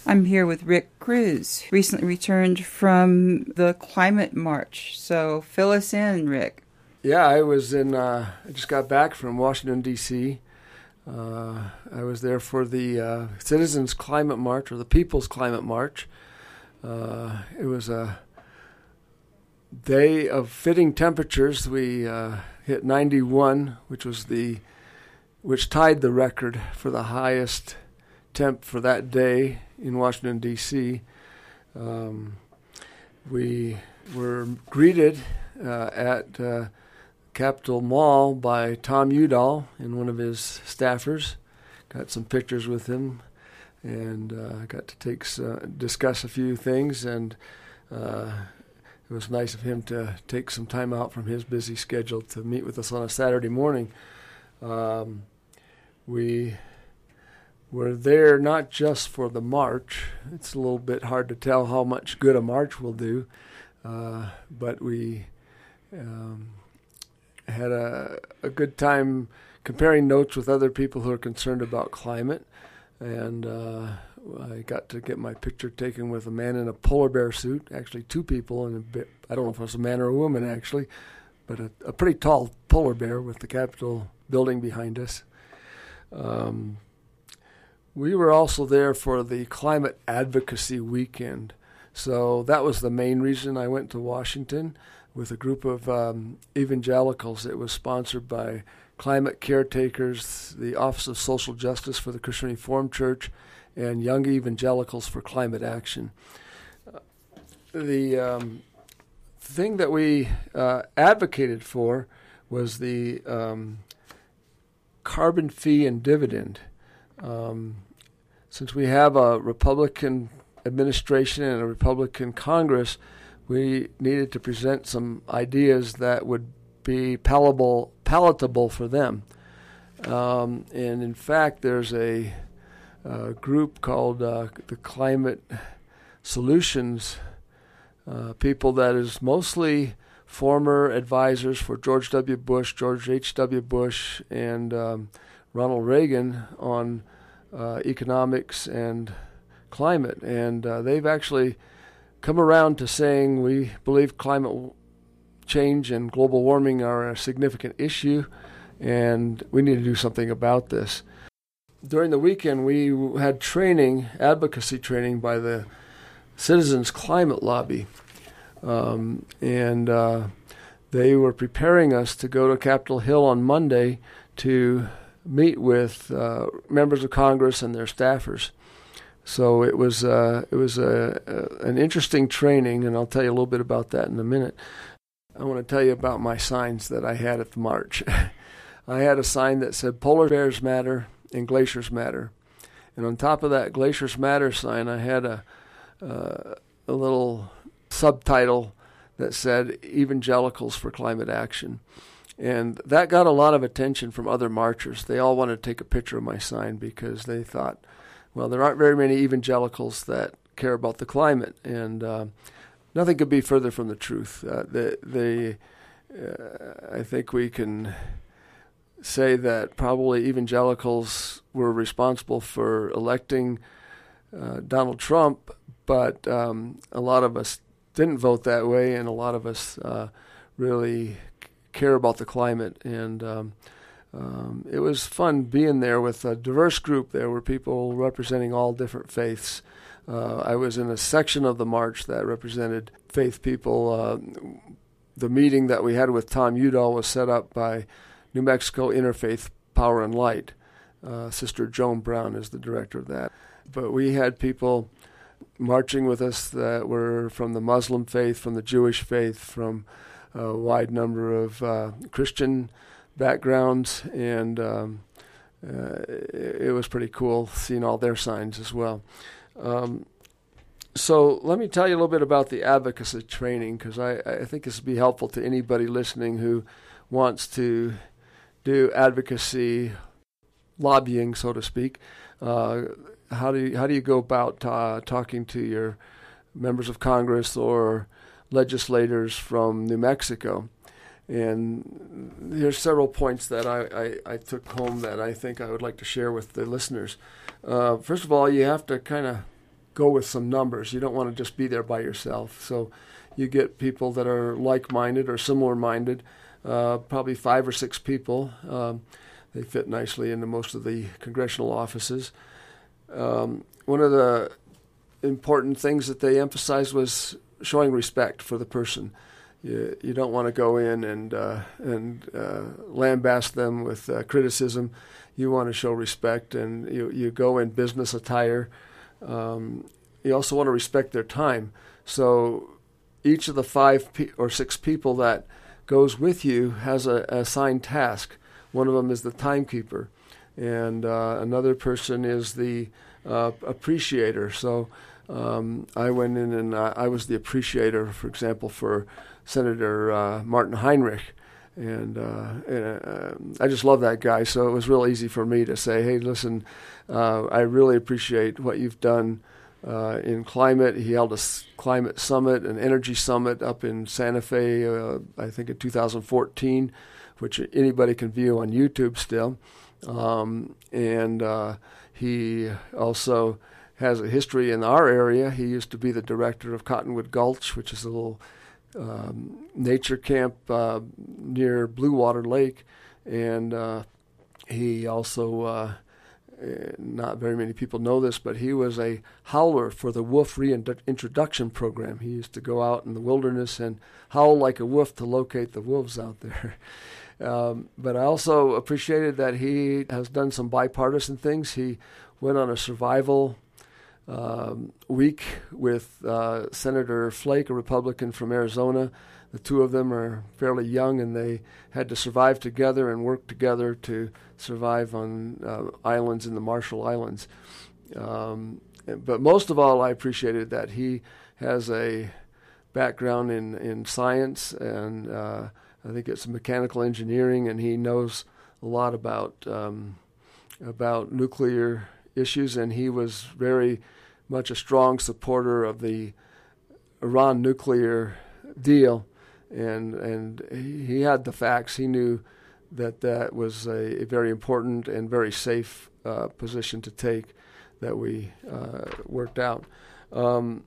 I'm here with Rick Cruz, recently returned from the Climate March. So fill us in, Rick. Yeah, I just got back from Washington, D.C. I was there for the Citizens Climate March, or the People's Climate March. It was a day of fitting temperatures. We hit 91, which tied the record for the highest temp for that day in Washington, D.C. We were greeted at Capitol Mall by Tom Udall and one of his staffers. Got some pictures with him, and got to discuss a few things, and it was nice of him to take some time out from his busy schedule to meet with us on a Saturday morning. We were there not just for the march. It's a little bit hard to tell how much good a march will do, but we had a good time comparing notes with other people who are concerned about climate, and I got to get my picture taken with a man in a polar bear suit, actually two people, and I don't know if it was a man or a woman actually, but a pretty tall polar bear with the Capitol building behind us. We were also there for the Climate Advocacy Weekend, so that was the main reason I went to Washington with a group of evangelicals. It was sponsored by Climate Caretakers, the Office of Social Justice for the Christian Reformed Church, and Young Evangelicals for Climate Action. The thing that we advocated for was the carbon fee and dividend. Since we have a Republican administration and a Republican Congress, we needed to present some ideas that would be palatable for them. And in fact, there's a group called the Climate Solutions people that is mostly former advisors for George W. Bush, George H.W. Bush, and Ronald Reagan on economics and climate. And they've actually come around to saying we believe climate change and global warming are a significant issue, and we need to do something about this. During the weekend, we had advocacy training by the Citizens Climate Lobby, and they were preparing us to go to Capitol Hill on Monday to meet with members of Congress and their staffers. So it was an interesting training, and I'll tell you a little bit about that in a minute. I want to tell you about my signs that I had at the march. I had a sign that said "Polar Bears Matter" and "Glaciers Matter," and on top of that "Glaciers Matter" sign, I had a little subtitle that said "Evangelicals for Climate Action." And that got a lot of attention from other marchers. They all wanted to take a picture of my sign because they thought, well, there aren't very many evangelicals that care about the climate, and nothing could be further from the truth. I think we can say that probably evangelicals were responsible for electing Donald Trump, but a lot of us didn't vote that way, and a lot of us really care about the climate. And it was fun being there with a diverse group. There were people representing all different faiths. I was in a section of the march that represented faith people. The meeting that we had with Tom Udall was set up by New Mexico Interfaith Power and Light. Sister Joan Brown is the director of that. But we had people marching with us that were from the Muslim faith, from the Jewish faith, from a wide number of Christian backgrounds, and it was pretty cool seeing all their signs as well. So let me tell you a little bit about the advocacy training, because I think this would be helpful to anybody listening who wants to do advocacy lobbying, so to speak. How do you go about talking to your members of Congress or legislators from New Mexico? And here's several points that I took home that I think I would like to share with the listeners. First of all, you have to kind of go with some numbers. You don't want to just be there by yourself. So you get people that are like-minded or similar-minded, probably 5 or 6 people. They fit nicely into most of the congressional offices. One of the important things that they emphasized was showing respect for the person. You don't want to go in and lambast them with criticism. You want to show respect, and you go in business attire. You also want to respect their time. So each of the 5 or 6 people that goes with you has a assigned task. One of them is the timekeeper, and another person is the appreciator. So I went in and I was the appreciator, for example, for Senator Martin Heinrich. And I just love that guy, so it was real easy for me to say, hey, listen, I really appreciate what you've done in climate. He held a climate summit, an energy summit up in Santa Fe, I think in 2014, which anybody can view on YouTube still. He also has a history in our area. He used to be the director of Cottonwood Gulch, which is a little nature camp near Blue Water Lake, and he also, not very many people know this, but he was a howler for the wolf reintroduction program. He used to go out in the wilderness and howl like a wolf to locate the wolves out there. But I also appreciated that he has done some bipartisan things. He went on a survival week with Senator Flake, a Republican from Arizona. The two of them are fairly young, and they had to survive together and work together to survive on islands in the Marshall Islands. But most of all, I appreciated that he has a background in science, and I think it's mechanical engineering, and he knows a lot about nuclear issues, and he was very much a strong supporter of the Iran nuclear deal, and he had the facts. He knew that was a very important and very safe position to take that we worked out. One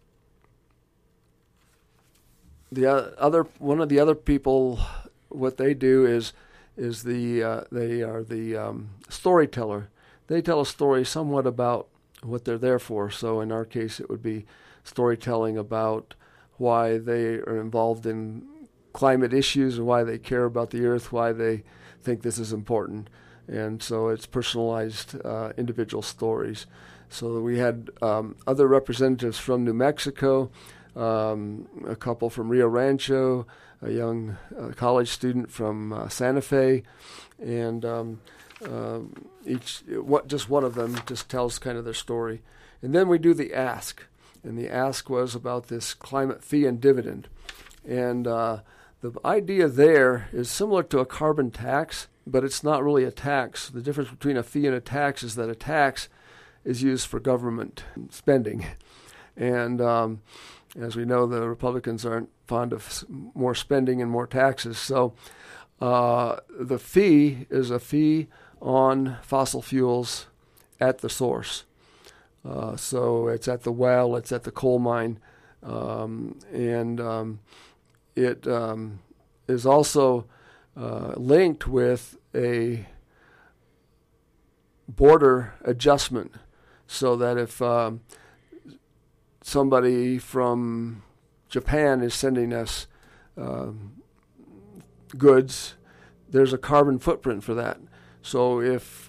of the other people, what they do is they are the storyteller. They tell a story somewhat about what they're there for. So in our case, it would be storytelling about why they are involved in climate issues and why they care about the earth, why they think this is important. And so it's personalized individual stories. So we had other representatives from New Mexico, a couple from Rio Rancho, a young college student from Santa Fe, and just one of them just tells kind of their story. And then we do the ask, and the ask was about this climate fee and dividend. And the idea there is similar to a carbon tax, but it's not really a tax. The difference between a fee and a tax is that a tax is used for government spending. And as we know, the Republicans aren't fond of more spending and more taxes. So the fee is a fee on fossil fuels at the source. So it's at the well, it's at the coal mine, and it is also linked with a border adjustment, so that if somebody from Japan is sending us goods, there's a carbon footprint for that. So if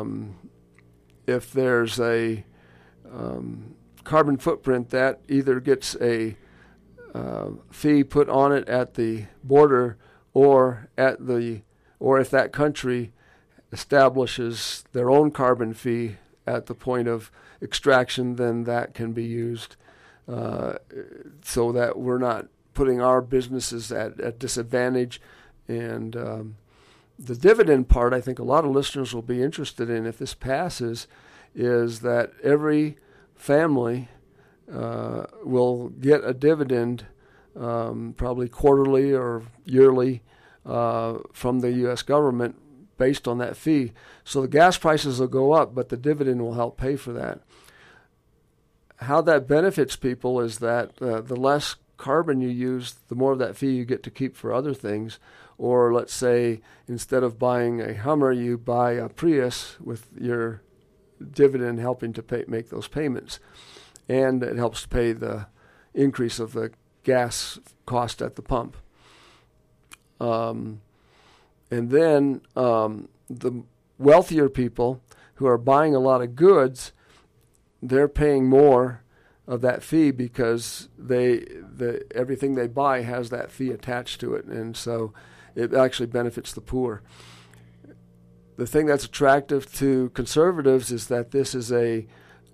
there's a carbon footprint, that either gets a fee put on it at the border, or if that country establishes their own carbon fee at the point of extraction, then that can be used so that we're not putting our businesses at disadvantage. And the dividend part, I think a lot of listeners will be interested in if this passes, is that every family will get a dividend, probably quarterly or yearly, from the U.S. government based on that fee. So the gas prices will go up, but the dividend will help pay for that. how that benefits people is that the less carbon you use, the more of that fee you get to keep for other things. Or let's say instead of buying a Hummer, you buy a Prius with your dividend helping to make those payments. And it helps to pay the increase of the gas cost at the pump. And then the wealthier people who are buying a lot of goods, they're paying more of that fee because everything they buy has that fee attached to it, and so it actually benefits the poor. The thing that's attractive to conservatives is that this is a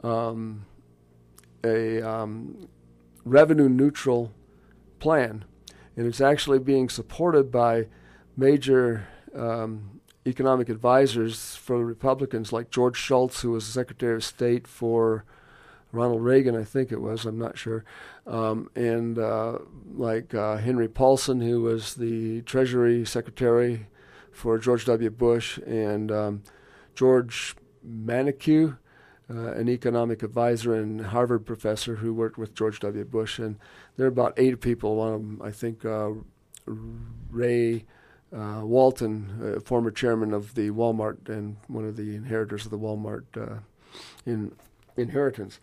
revenue-neutral plan, and it's actually being supported by major economic advisors for the Republicans, like George Shultz, who was the Secretary of State for Ronald Reagan, I think it was, I'm not sure, and Henry Paulson, who was the Treasury Secretary for George W. Bush, and George Manikiw, an economic advisor and Harvard professor who worked with George W. Bush. And there are about 8 people. One of them, I think, Ray Walton, former chairman of the Walmart and one of the inheritors of the Walmart inheritance.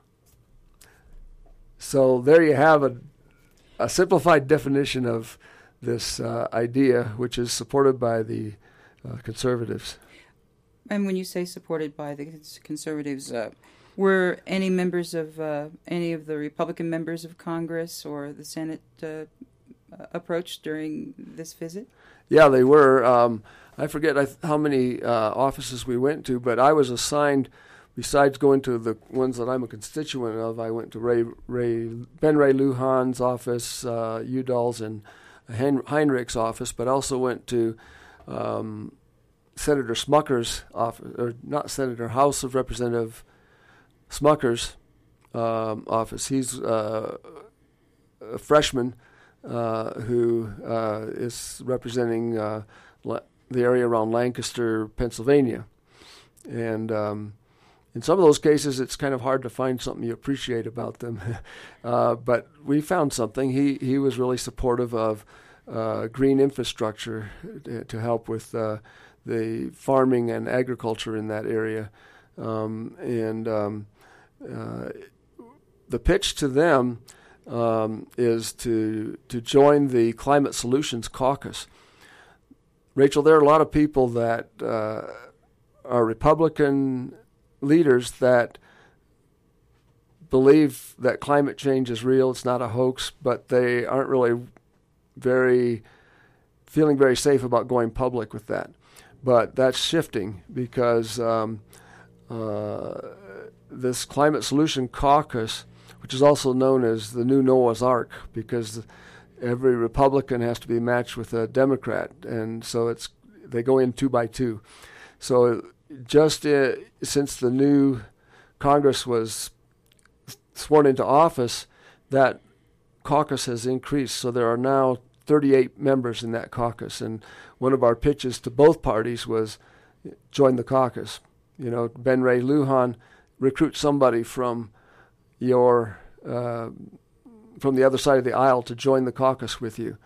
So there you have a simplified definition of this idea, which is supported by the conservatives. And when you say supported by the conservatives, were any members of any of the Republican members of Congress or the Senate approached during this visit? Yeah, they were. I forget how many offices we went to, but I was assigned, besides going to the ones that I'm a constituent of, I went to Ben Ray Lujan's office, Udall's, and Heinrich's office, but also went to Senator Smucker's office, or not Senator, House of Representative Smucker's office. He's a freshman who is representing the area around Lancaster, Pennsylvania. And in some of those cases, it's kind of hard to find something you appreciate about them. But we found something. He was really supportive of green infrastructure to help with the farming and agriculture in that area. The pitch to them is to join the Climate Solutions Caucus. Rachel, there are a lot of people that are Republican leaders that believe that climate change is real, it's not a hoax, but they aren't really feeling very safe about going public with that. But that's shifting because this Climate Solution Caucus, which is also known as the new Noah's Ark, because every Republican has to be matched with a Democrat, and so they go in 2 by 2. So just since the new Congress was sworn into office, that caucus has increased. So there are now 38 members in that caucus, and one of our pitches to both parties was join the caucus. You know, Ben Ray Lujan, recruit somebody from your from the other side of the aisle to join the caucus with you.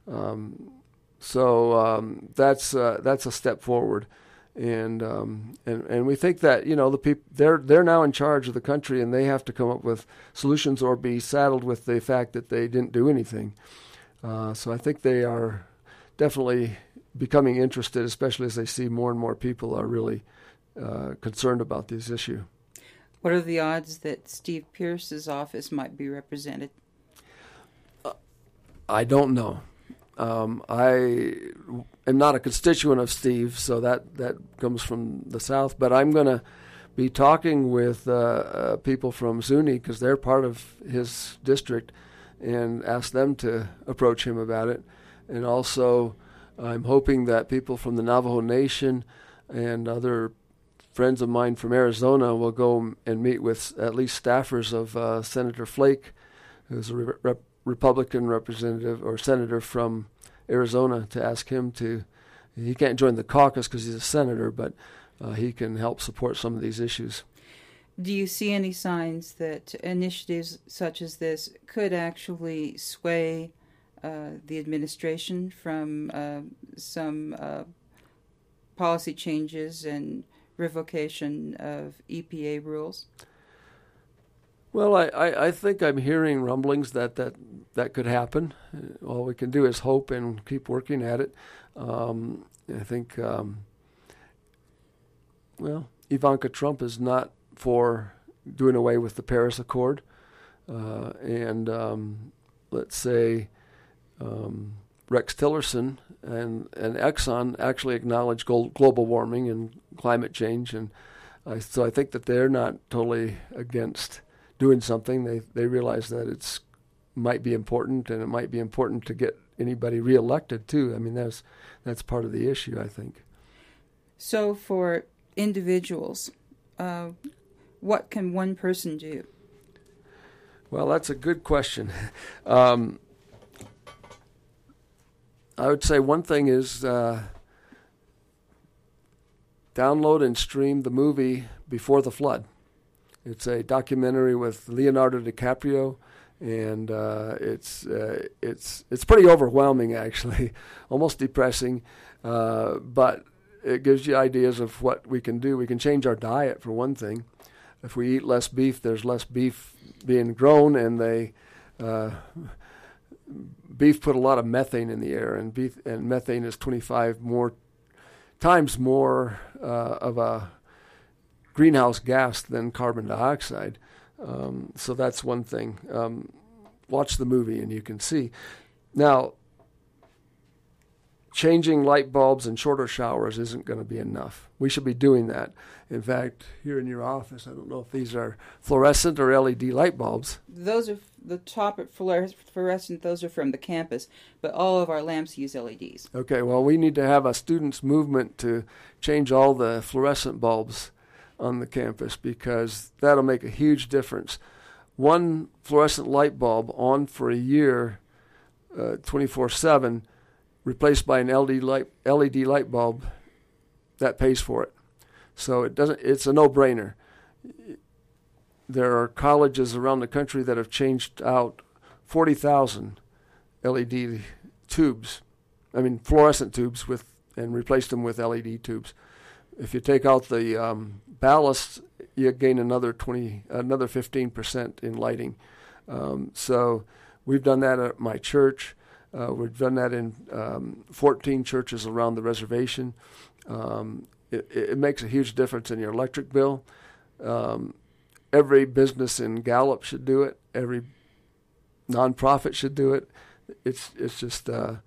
So that's a step forward, and we think that, you know, the people they're now in charge of the country, and they have to come up with solutions or be saddled with the fact that they didn't do anything. So I think they are definitely becoming interested, especially as they see more and more people are really concerned about this issue. What are the odds that Steve Pearce's office might be represented? I don't know. I am not a constituent of Steve, so that comes from the South. But I'm going to be talking with people from Zuni, because they're part of his district, and ask them to approach him about it. And also, I'm hoping that people from the Navajo Nation and other friends of mine from Arizona will go and meet with at least staffers of Senator Flake, who's a Republican representative or senator from Arizona, to ask him to. He can't join the caucus because he's a senator, but he can help support some of these issues. Do you see any signs that initiatives such as this could actually sway the administration from some policy changes and revocation of EPA rules? Well, I think I'm hearing rumblings that could happen. All we can do is hope and keep working at it. I think, Ivanka Trump is not for doing away with the Paris Accord. Let's say Rex Tillerson and Exxon actually acknowledge global warming and climate change. And so I think that they're not totally against doing something. They realize that it's might be important, and it might be important to get anybody reelected too. I mean, that's part of the issue, I think. So for individuals, what can one person do? Well, that's a good question. I would say one thing is download and stream the movie Before the Flood. It's a documentary with Leonardo DiCaprio, and it's pretty overwhelming, actually, almost depressing, but it gives you ideas of what we can do. We can change our diet, for one thing. If we eat less beef, there's less beef being grown, and beef put a lot of methane in the air, and methane is 25 times more of a greenhouse gas than carbon dioxide. So that's one thing. Watch the movie and you can see. Now, changing light bulbs and shorter showers isn't going to be enough. We should be doing that. In fact, here in your office, I don't know if these are fluorescent or LED light bulbs. Those are the top at fluorescent. Those are from the campus, but all of our lamps use LEDs. Okay, well, we need to have a students' movement to change all the fluorescent bulbs on the campus, because that'll make a huge difference. One fluorescent light bulb on for a year, 24/7, replaced by an LED light bulb, that pays for it. So it's a no-brainer. There are colleges around the country that have changed out 40,000 LED tubes, fluorescent tubes, and replaced them with LED tubes. If you take out the ballast, you gain another 15% in lighting. So we've done that at my church. We've done that in 14 churches around the reservation. It makes a huge difference in your electric bill. Every business in Gallup should do it. Every nonprofit should do it. It's just a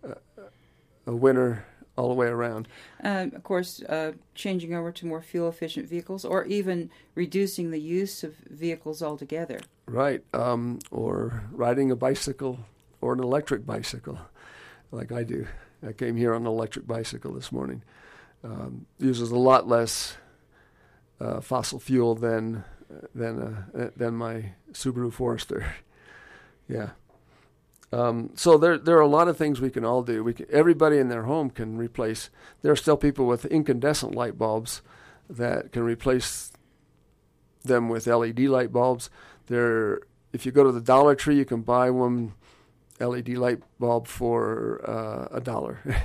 winner all the way around. Of course, changing over to more fuel-efficient vehicles, or even reducing the use of vehicles altogether. Right, or riding a bicycle or an electric bicycle, like I do. I came here on an electric bicycle this morning. Uses a lot less fossil fuel than my Subaru Forester. Yeah. So there are a lot of things we can all do. Everybody in their home can replace. There are still people with incandescent light bulbs that can replace them with LED light bulbs. If you go to the Dollar Tree, you can buy one LED light bulb for $1.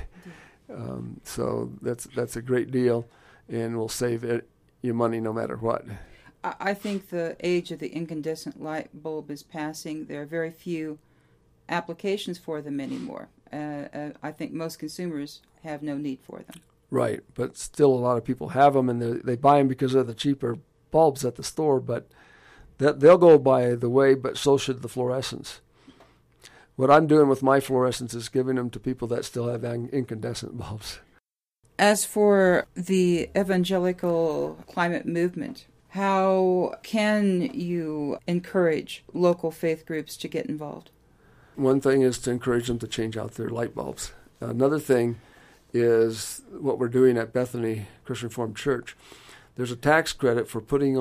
So that's a great deal, and will save you money no matter what. I think the age of the incandescent light bulb is passing. There are very few applications for them anymore. I think most consumers have no need for them. Right, but still a lot of people have them, and they buy them because they're the cheaper bulbs at the store, but they'll go by the way, but so should the fluorescents. What I'm doing with my fluorescents is giving them to people that still have incandescent bulbs. As for the evangelical climate movement, how can you encourage local faith groups to get involved? One thing is to encourage them to change out their light bulbs. Another thing is what we're doing at Bethany Christian Reformed Church. There's a tax credit for putting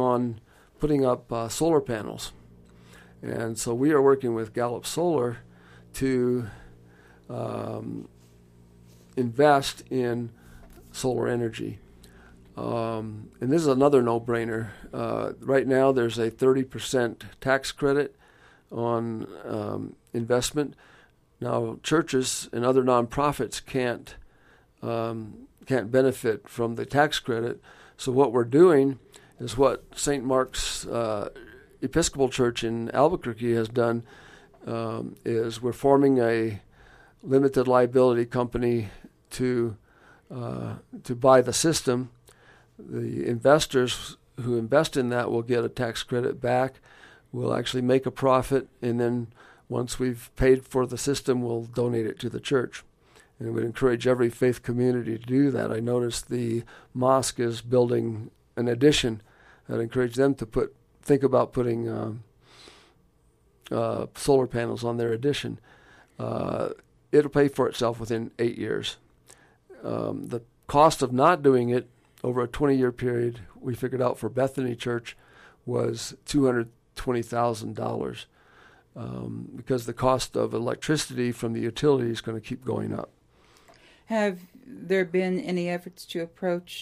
up solar panels. And so we are working with Gallup Solar to invest in solar energy. And this is another no-brainer. Right now, there's a 30% tax credit on investment. Now, churches and other nonprofits can't benefit from the tax credit. So what we're doing is what St. Mark's Episcopal Church in Albuquerque has done. Is we're forming a limited liability company to buy the system. The investors who invest in that will get a tax credit back. We'll actually make a profit, and then once we've paid for the system, we'll donate it to the church. And we'd encourage every faith community to do that. I noticed the mosque is building an addition. I'd encourage them to think about putting solar panels on their addition. It'll pay for itself within 8 years. The cost of not doing it over a 20-year period, we figured out for Bethany Church, was $220,000 because the cost of electricity from the utility is going to keep going up. Have there been any efforts to approach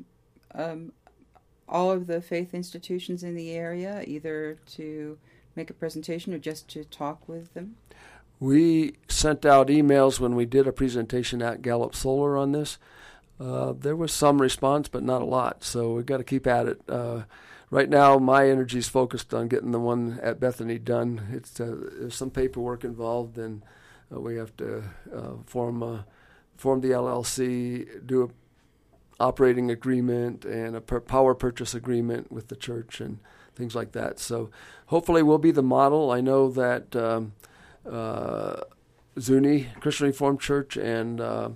all of the faith institutions in the area, either to make a presentation or just to talk with them? We sent out emails when we did a presentation at Gallup Solar on this. There was some response, but not a lot, so we've got to keep at it. Right now, my energy is focused on getting the one at Bethany done. There's some paperwork involved, and we have to form the LLC, do an operating agreement, and a power purchase agreement with the church, and things like that. So hopefully we'll be the model. I know that Zuni Christian Reformed Church and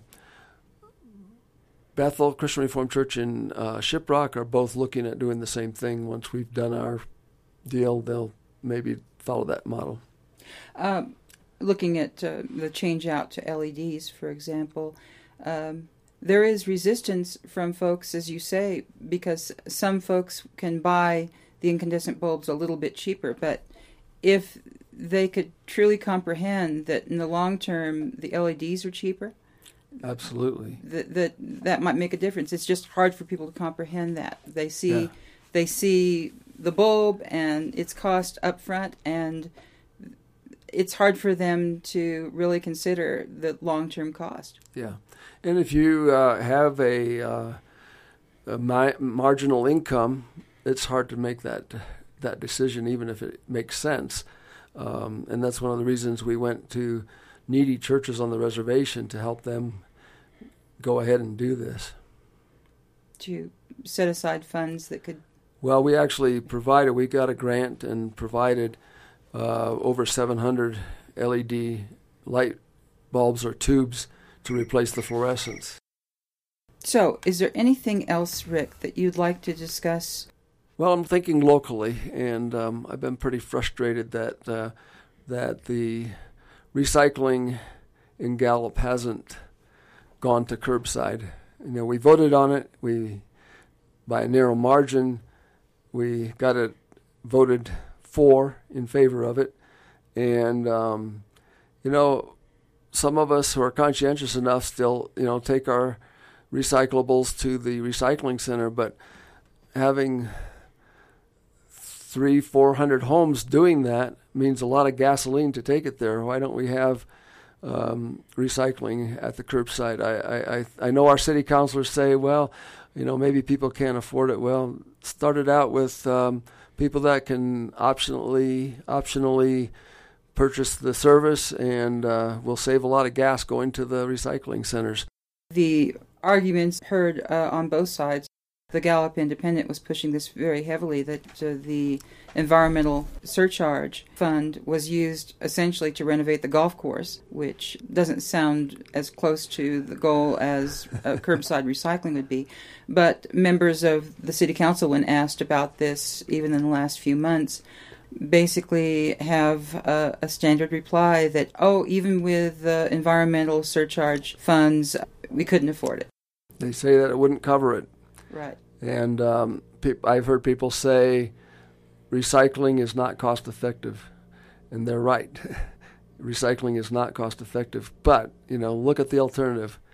Bethel Christian Reformed Church in Shiprock are both looking at doing the same thing. Once we've done our deal, they'll maybe follow that model. Looking at the change out to LEDs, for example, there is resistance from folks, as you say, because some folks can buy the incandescent bulbs a little bit cheaper, but if they could truly comprehend that in the long term the LEDs are cheaper, absolutely, that might make a difference. It's just hard for people to comprehend that. They see the bulb and its cost up front, and it's hard for them to really consider the long-term cost. Yeah, and if you have a marginal income, it's hard to make that decision, even if it makes sense. And that's one of the reasons we went to needy churches on the reservation to help them go ahead and do this. To set aside funds that could... Well, we actually we got a grant and provided over 700 LED light bulbs or tubes to replace the fluorescents. So, is there anything else, Rick, that you'd like to discuss? Well, I'm thinking locally, and I've been pretty frustrated that the recycling in Gallup hasn't gone to curbside. We voted on it. By a narrow margin, we got it voted for in favor of it, and some of us who are conscientious enough still take our recyclables to the recycling center, but having 300-400 homes doing that means a lot of gasoline to take it there. Why don't we have recycling at the curbside? I know our city councilors say, well, maybe people can't afford it. Well, start it out with people that can optionally purchase the service, and we'll save a lot of gas going to the recycling centers. The arguments heard on both sides. The Gallup Independent was pushing this very heavily, that the environmental surcharge fund was used essentially to renovate the golf course, which doesn't sound as close to the goal as curbside recycling would be. But members of the city council, when asked about this, even in the last few months, basically have a standard reply that, even with the environmental surcharge funds, we couldn't afford it. They say that it wouldn't cover it. Right. And I've heard people say recycling is not cost effective, and they're right. Recycling is not cost effective, but look at the alternative.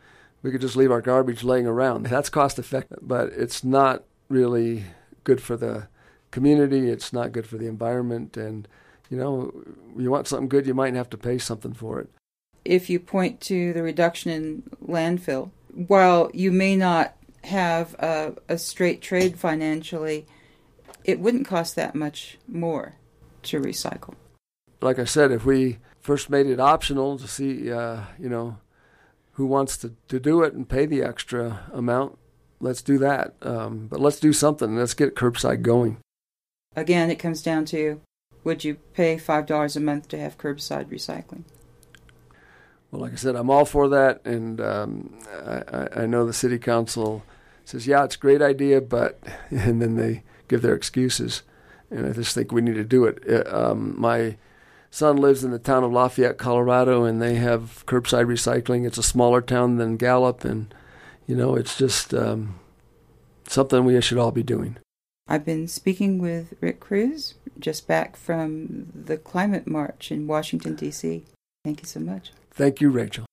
We could just leave our garbage laying around. That's cost effective, but it's not really good for the community. It's not good for the environment. And, you want something good, you might have to pay something for it. If you point to the reduction in landfill, while you may not have a straight trade financially, it wouldn't cost that much more to recycle. Like I said, if we first made it optional to see, who wants to do it and pay the extra amount, let's do that. But let's do something. Let's get curbside going. Again, it comes down to, would you pay $5 a month to have curbside recycling? Well, like I said, I'm all for that, and I know the city council says, yeah, it's a great idea, but, and then they give their excuses, and I just think we need to do it. My son lives in the town of Lafayette, Colorado, and they have curbside recycling. It's a smaller town than Gallup, and, it's just something we should all be doing. I've been speaking with Rick Cruz, just back from the Climate March in Washington, D.C. Thank you so much. Thank you, Rachel.